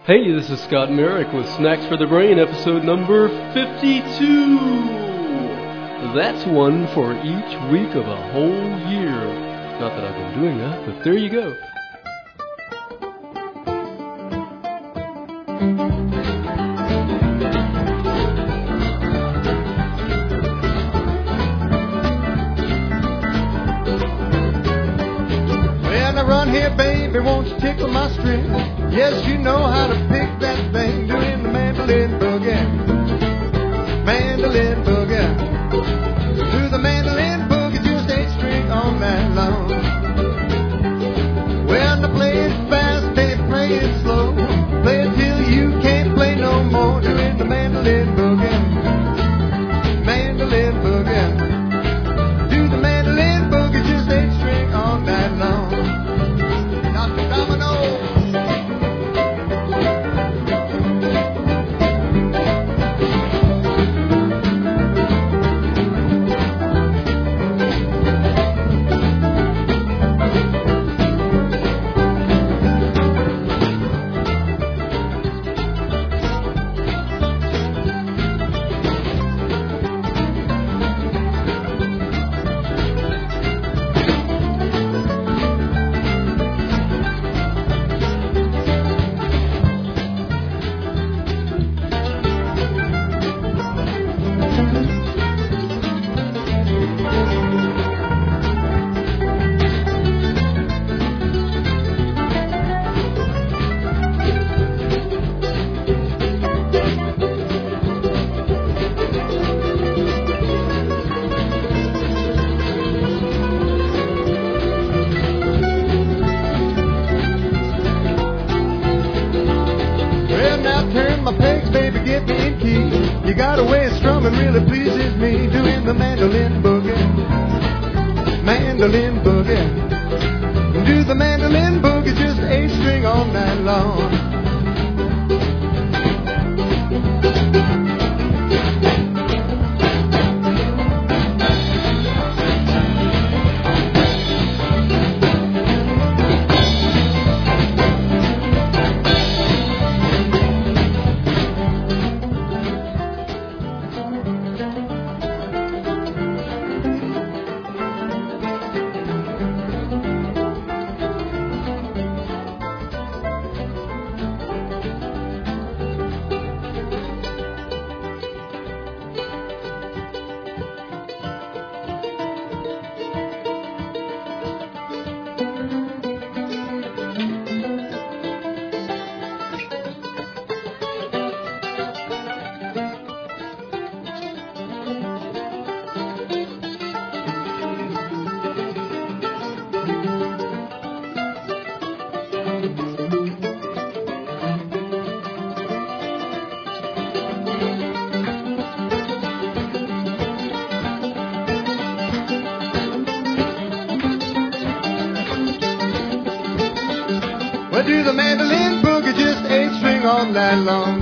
Hey, this is Scott Merrick with Snacks for the Brain, episode number 52. That's one for each week of a whole year. Not that I've been doing that, but there you go. Well, now run here, baby, won't you tickle my string? Yes, you know how to pick that thing, doing the mandolin boogie. Mandolin boogie. Do the mandolin boogie, just 8-string all night long. Well, now play it fast, they play it slow. Play it till you can't play no more, doing the mandolin boogie. Mandolin boogie. Do the mandolin boogie, just 8-string all night long. Dr. Domino. Turn my pegs, baby, get me in key. You got a way of strumming really pleases me. Doing the mandolin boogie. Mandolin boogie. Do the mandolin boogie, just 8-string all night long. Well, do the mandolin boogie, just 8-string all night long.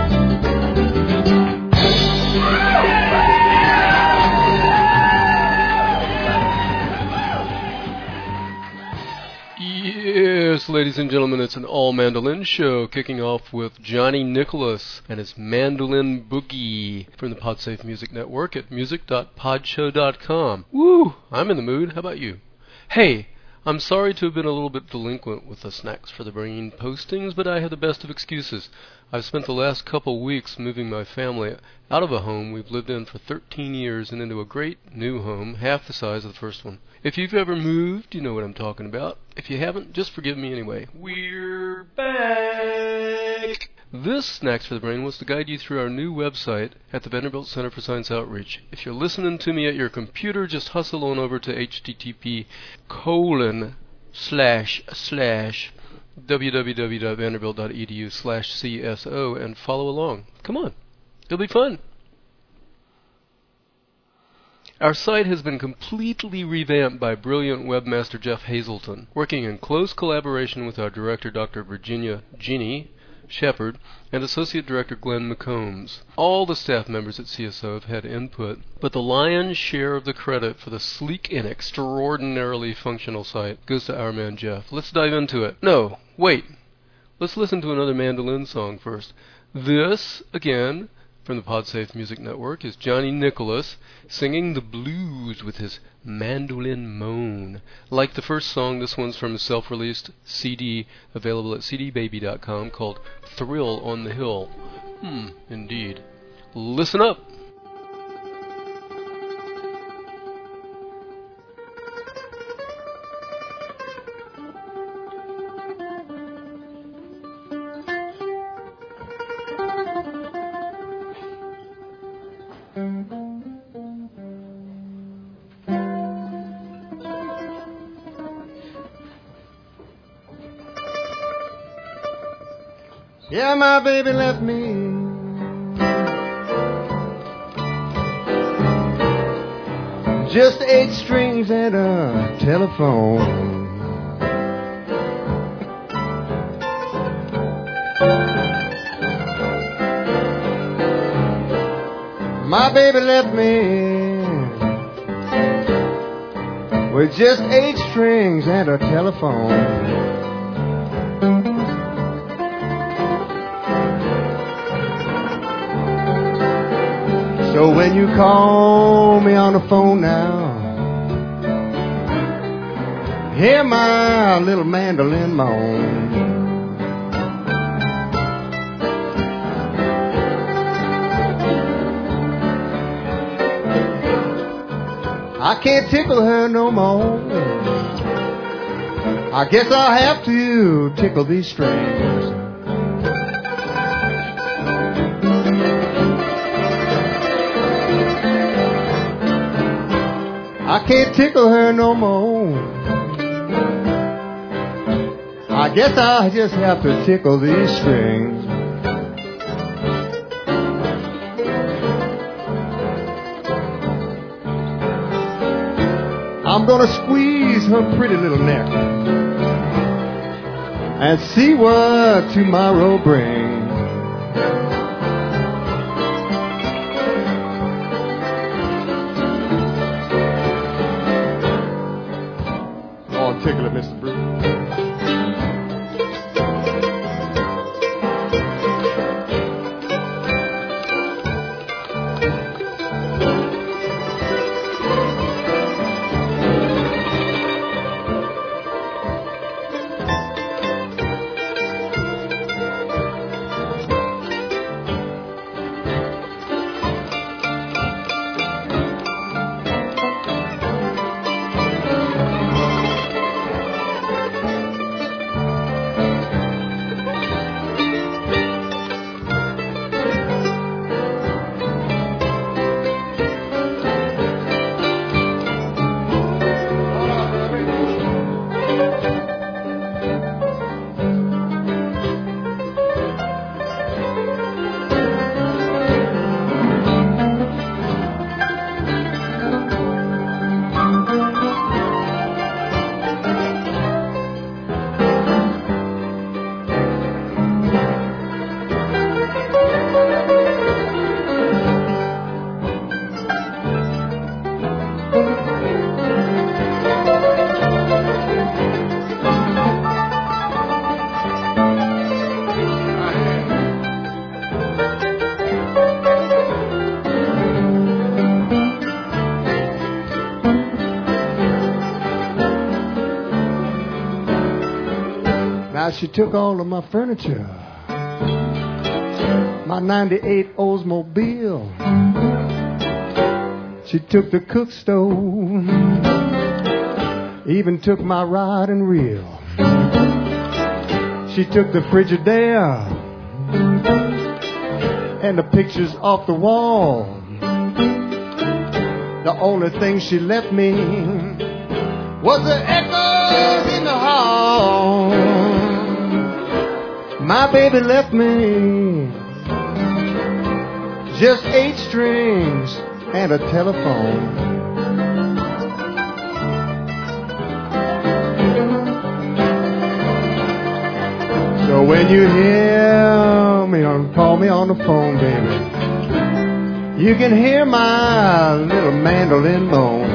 Yes, ladies and gentlemen, it's an all-mandolin show, kicking off with Johnny Nicholas and his Mandolin Boogie from the Podsafe Music Network at music.podshow.com. Woo! I'm in the mood. How about you? Hey, I'm sorry to have been a little bit delinquent with the Snacks for the Brain postings, but I had the best of excuses. I've spent the last couple weeks moving my family out of a home we've lived in for 13 years and into a great new home, half the size of the first one. If you've ever moved, you know what I'm talking about. If you haven't, just forgive me anyway. We're back! This Snacks for the Brain was to guide you through our new website at the Vanderbilt Center for Science Outreach. If you're listening to me at your computer, just hustle on over to http://www.vanderbilt.edu/CSO and follow along. Come on, it'll be fun. Our site has been completely revamped by brilliant webmaster Jeff Hazelton, working in close collaboration with our director, Dr. Virginia Jeannie Shepard, and Associate Director Glenn McCombs. All the staff members at CSO have had input, but the lion's share of the credit for the sleek and extraordinarily functional site goes to our man Jeff. Let's dive into it. No, wait. let's listen to another mandolin song first. This, again, from the PodSafe Music Network, is Johnny Nicholas singing the blues with his mandolin moan. Like the first song, this one's from a self-released CD available at cdbaby.com called Thrill on the Hill. Indeed. Listen up! Yeah, my baby left me. Just 8 strings and a telephone. My baby left me with just 8 strings and a telephone. So when you call me on the phone now, hear my little mandolin moan. I can't tickle her no more. I guess I'll have to tickle these strings. I can't tickle her no more. I guess I'll just have to tickle these strings. I'm gonna squeeze her pretty little neck and see what tomorrow brings. Tickle it, Mr. Bruce. She took all of my furniture, my 98 Oldsmobile. She took the cook stove, even took my rod and reel. She took the Frigidaire and the pictures off the wall. The only thing she left me was the echoes in the hall. My baby left me just 8 strings and a telephone. So when you hear me call me on the phone, baby, you can hear my little mandolin moan.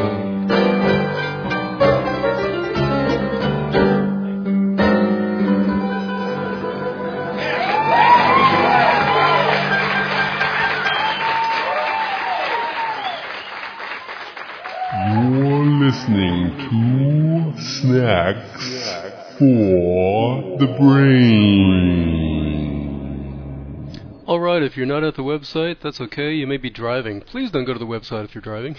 Cool snacks for the brain. Alright, if you're not at the website, that's okay. You may be driving. Please don't go to the website if you're driving.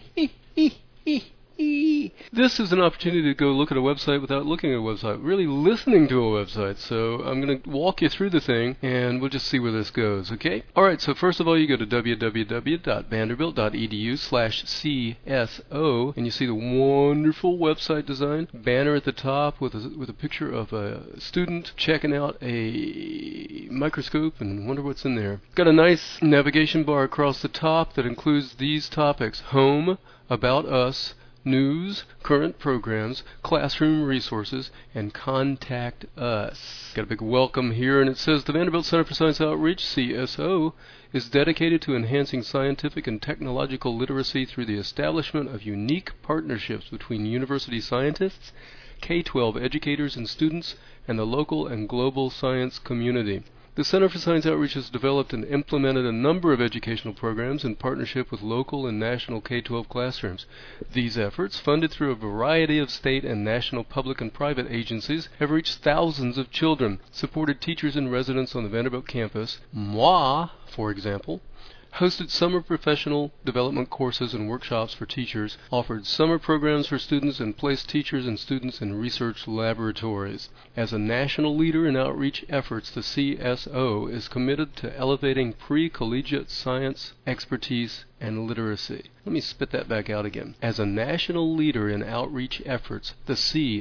This is an opportunity to go look at a website without looking at a website, really listening to a website. So I'm going to walk you through the thing, and we'll just see where this goes, okay? Alright, so first of all, you go to www.vanderbilt.edu/CSO, and you see the wonderful website design. Banner at the top with a picture of a student checking out a microscope and wonder what's in there. Got a nice navigation bar across the top that includes these topics: home, about us, news, current programs, classroom resources, and contact us. Got a big welcome here, and it says the Vanderbilt Center for Science Outreach, CSO, is dedicated to enhancing scientific and technological literacy through the establishment of unique partnerships between university scientists, K-12 educators and students, and the local and global science community. The Center for Science Outreach has developed and implemented a number of educational programs in partnership with local and national K-12 classrooms. These efforts, funded through a variety of state and national public and private agencies, have reached thousands of children, supported teachers and residents on the Vanderbilt campus. Moi, for example, hosted summer professional development courses and workshops for teachers, offered summer programs for students, and placed teachers and students in research laboratories. As a national leader in outreach efforts, the CSO is committed to elevating pre-collegiate science expertise and literacy. Let me spit that back out again. As a national leader in outreach efforts, the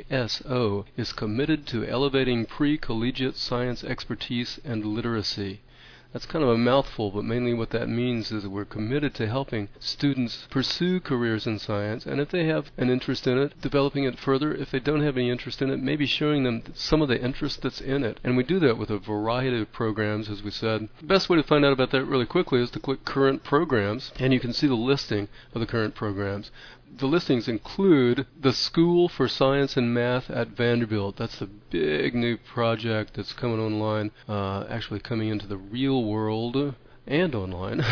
CSO is committed to elevating pre-collegiate science expertise and literacy. That's kind of a mouthful, but mainly what that means is that we're committed to helping students pursue careers in science, and if they have an interest in it, developing it further. If they don't have any interest in it, maybe showing them some of the interest that's in it. And we do that with a variety of programs, as we said. The best way to find out about that really quickly is to click Current Programs, and you can see the listing of the current programs. The listings include the School for Science and Math at Vanderbilt. That's the big new project that's coming online, actually coming into the real world and online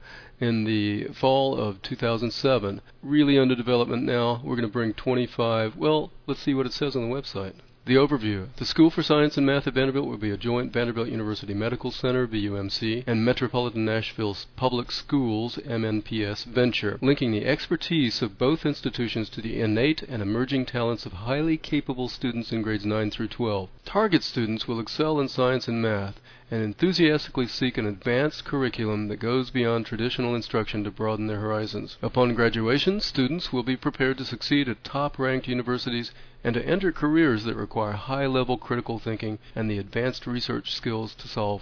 in the fall of 2007. Really under development now. We're going to bring 25. Well, let's see what it says on the website. The overview. The School for Science and Math at Vanderbilt will be a joint Vanderbilt University Medical Center, VUMC, and Metropolitan Nashville Public Schools, MNPS, venture, linking the expertise of both institutions to the innate and emerging talents of highly capable students in grades 9 through 12. Target students will excel in science and math and enthusiastically seek an advanced curriculum that goes beyond traditional instruction to broaden their horizons. Upon graduation, students will be prepared to succeed at top-ranked universities and to enter careers that require high-level critical thinking and the advanced research skills to solve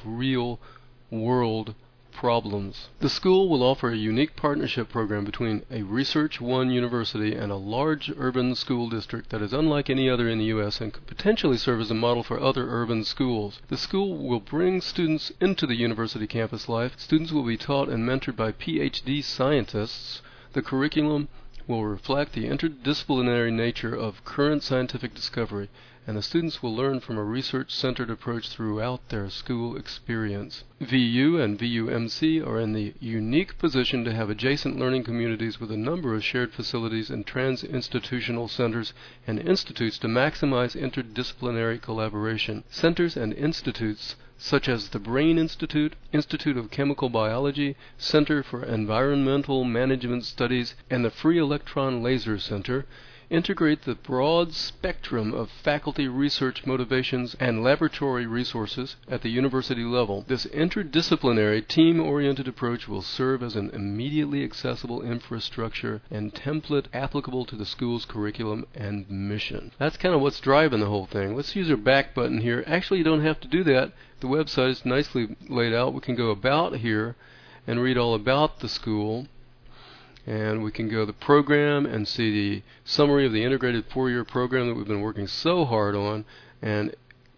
real-world problems. The school will offer a unique partnership program between a Research One university and a large urban school district that is unlike any other in the U.S. and could potentially serve as a model for other urban schools. The school will bring students into the university campus life. Students will be taught and mentored by PhD scientists. The curriculum will reflect the interdisciplinary nature of current scientific discovery, and the students will learn from a research-centered approach throughout their school experience. VU and VUMC are in the unique position to have adjacent learning communities with a number of shared facilities and trans-institutional centers and institutes to maximize interdisciplinary collaboration. Centers and institutes such as the Brain Institute, Institute of Chemical Biology, Center for Environmental Management Studies, and the Free Electron Laser Center integrate the broad spectrum of faculty research motivations and laboratory resources at the university level. This interdisciplinary, team-oriented approach will serve as an immediately accessible infrastructure and template applicable to the school's curriculum and mission. That's kind of what's driving the whole thing. Let's use our back button here. Actually, you don't have to do that. The website is nicely laid out. We can go about here and read all about the school. And we can go to the program and see the summary of the integrated 4-year program that we've been working so hard on and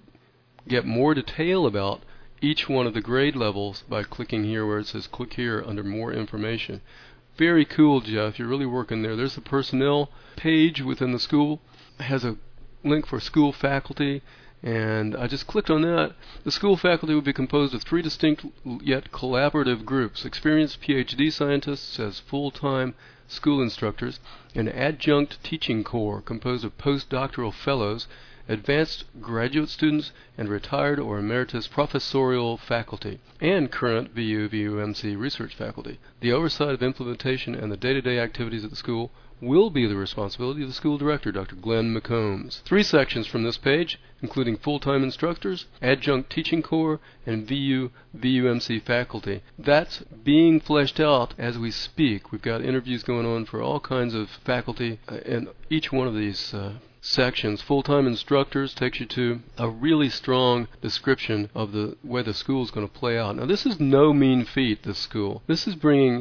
get more detail about each one of the grade levels by clicking here where it says click here under more information. Very cool, Jeff. You're really working there. There's the personnel page within the school. It has a link for school faculty, and I just clicked on that. The school faculty will be composed of 3 distinct yet collaborative groups: experienced PhD scientists as full-time school instructors, an adjunct teaching corps composed of postdoctoral fellows, advanced graduate students, and retired or emeritus professorial faculty, and current VU/VUMC research faculty. The oversight of implementation and the day-to-day activities at the school will be the responsibility of the school director, Dr. Glenn McCombs. 3 sections from this page, including full-time instructors, adjunct teaching corps, and VU/VUMC faculty. That's being fleshed out as we speak. We've got interviews going on for all kinds of faculty in each one of these sections. Full-time instructors takes you to a really strong description of the way the school is going to play out. Now, this is no mean feat, this school. This is bringing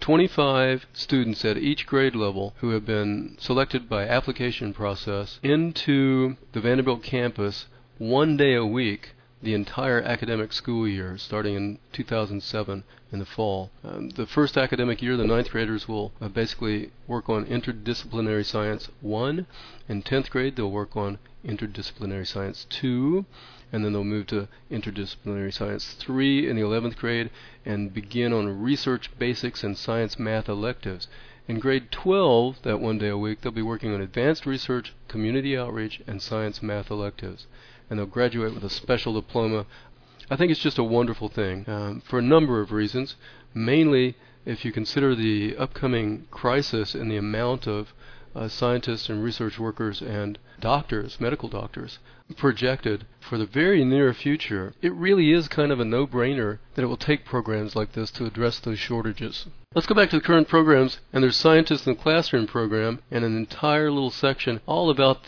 25 students at each grade level who have been selected by application process into the Vanderbilt campus 1 day a week the entire academic school year, starting in 2007 in the fall. The first academic year, the 9th graders will basically work on interdisciplinary science 1. In 10th grade, they'll work on interdisciplinary science 2. And then they'll move to interdisciplinary science 3 in the 11th grade and begin on research basics and science math electives. In grade 12, that 1 day a week, they'll be working on advanced research, community outreach, and science math electives. And they'll graduate with a special diploma. I think it's just a wonderful thing for a number of reasons. Mainly, if you consider the upcoming crisis in the amount of scientists and research workers and doctors, medical doctors, projected for the very near future, it really is kind of a no-brainer that it will take programs like this to address those shortages. Let's go back to the current programs, and there's Scientists in the Classroom program, and an entire little section all about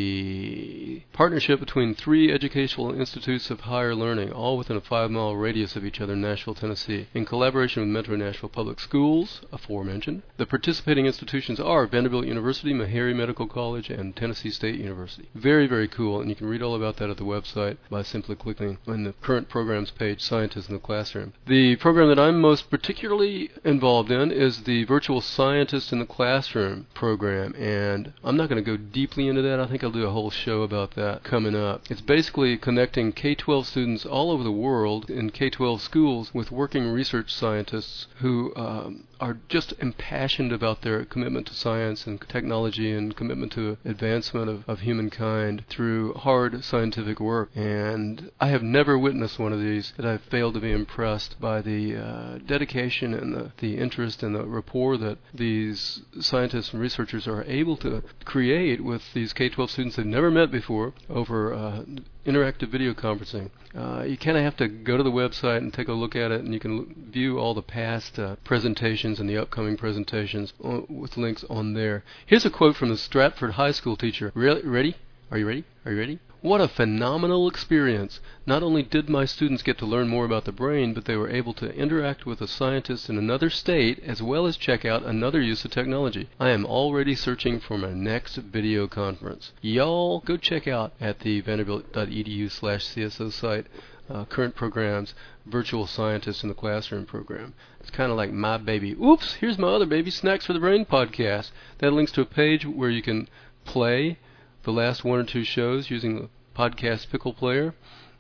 the partnership between 3 educational institutes of higher learning, all within a 5-mile radius of each other in Nashville, Tennessee, in collaboration with Metro Nashville Public Schools, aforementioned. The participating institutions are Vanderbilt University, Meharry Medical College, and Tennessee State University. Very, very cool, and you can read all about that at the website by simply clicking on the current programs page, Scientists in the Classroom. The program that I'm most particularly involved in is the Virtual Scientist in the Classroom program, and I'm not going to go deeply into that. I think I'll do a whole show about that coming up. It's basically connecting K-12 students all over the world in K-12 schools with working research scientists who are just impassioned about their commitment to science and technology and commitment to advancement of humankind through hard scientific work. And I have never witnessed one of these that I've failed to be impressed by the dedication and the interest and the rapport that these scientists and researchers are able to create with these K-12 students they've never met before over interactive video conferencing. You kind of have to go to the website and take a look at it, and you can view all the past presentations and the upcoming presentations with links on there. Here's a quote from the Stratford High School teacher. Ready? Are you ready? Are you ready? What a phenomenal experience. Not only did my students get to learn more about the brain, but they were able to interact with a scientist in another state as well as check out another use of technology. I am already searching for my next video conference. Y'all go check out at the vanderbilt.edu/CSO site current programs, Virtual Scientist in the Classroom program. It's kind of like my baby. Oops, here's my other baby, Snacks for the Brain podcast. That links to a page where you can play the last 1 or 2 shows using the podcast pickle player,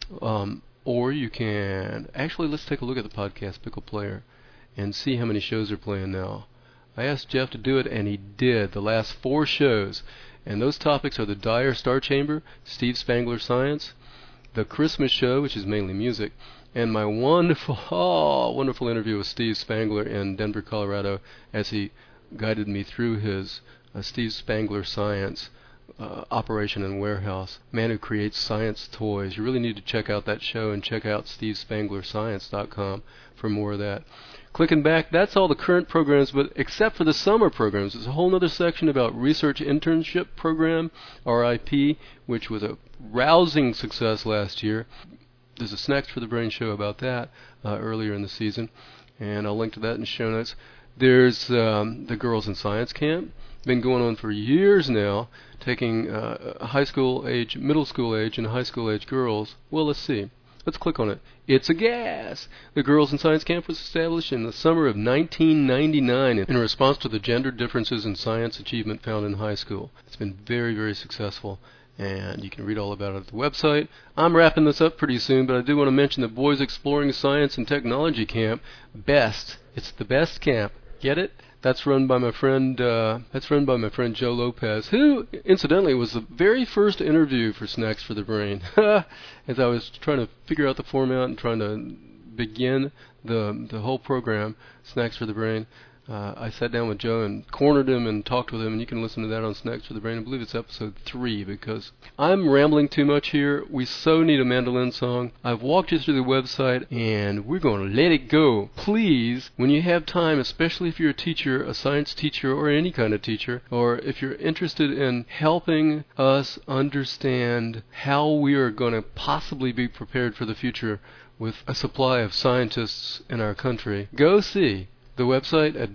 or you can actually, let's take a look at the podcast pickle player and see how many shows are playing now. I asked Jeff to do it, and he did the last 4 shows, and those topics are the Dyer Star Chamber, Steve Spangler Science, the Christmas show, which is mainly music, and my wonderful interview with Steve Spangler in Denver, Colorado, as he guided me through his Steve Spangler Science operation and warehouse. Man who creates science toys. You really need to check out that show and check out stevespanglerscience.com for more of that. Clicking back, that's all the current programs, but except for the summer programs. There's a whole other section about Research Internship Program, RIP, which was a rousing success last year. There's a Snacks for the Brain show about that earlier in the season, and I'll link to that in the show notes. There's the Girls in Science Camp. Been going on for years now, taking high school age, middle school age, and high school age girls. Well, let's see. Let's click on it. It's a gas! The Girls in Science Camp was established in the summer of 1999 in response to the gender differences in science achievement found in high school. It's been very, very successful, and you can read all about it at the website. I'm wrapping this up pretty soon, but I do want to mention the Boys Exploring Science and Technology Camp. BEST. It's the best camp Get it? That's run by my friend. Joe Lopez, who, incidentally, was the very first interview for Snacks for the Brain. As I was trying to figure out the format and trying to begin the whole program, Snacks for the Brain, I sat down with Joe and cornered him and talked with him, and you can listen to that on Snacks for the Brain. I believe it's episode 3, because I'm rambling too much here. We so need a mandolin song. I've walked you through the website, and we're going to let it go. Please, when you have time, especially if you're a teacher, a science teacher, or any kind of teacher, or if you're interested in helping us understand how we are going to possibly be prepared for the future with a supply of scientists in our country, go see the website at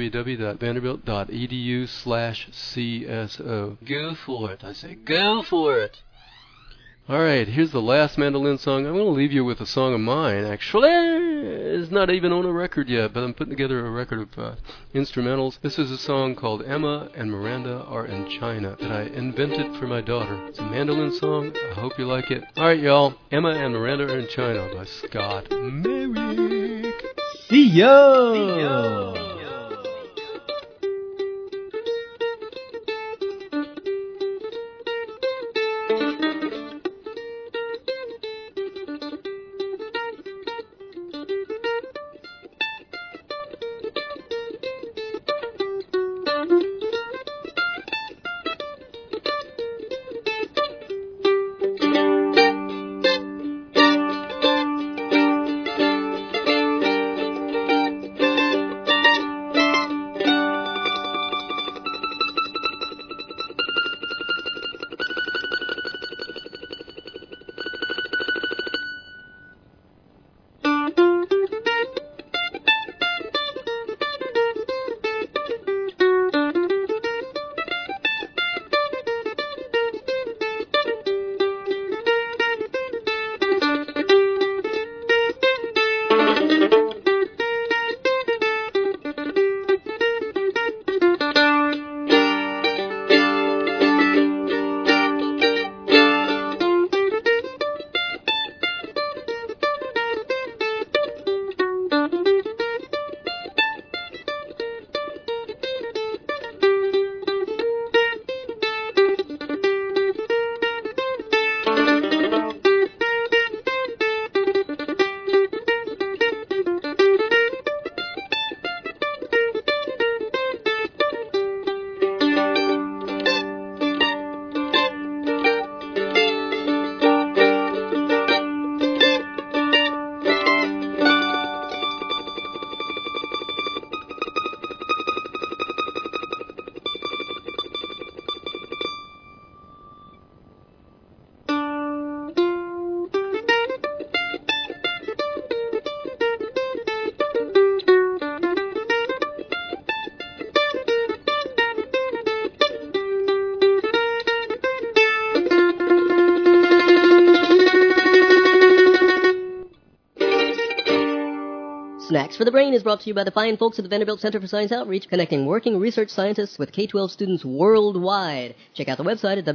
www.vanderbilt.edu/CSO. Go for it, I say. Go for it. All right, here's the last mandolin song. I'm going to leave you with a song of mine, actually. It's not even on a record yet, but I'm putting together a record of instrumentals. This is a song called Emma and Miranda Are in China that I invented for my daughter. It's a mandolin song. I hope you like it. All right, y'all. Emma and Miranda Are in China by Scott Merrick. See ya! Snacks for the Brain is brought to you by the fine folks at the Vanderbilt Center for Science Outreach, connecting working research scientists with K-12 students worldwide. Check out the website at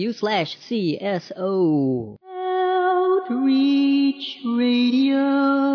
www.vanderbilt.edu/CSO. Outreach Radio.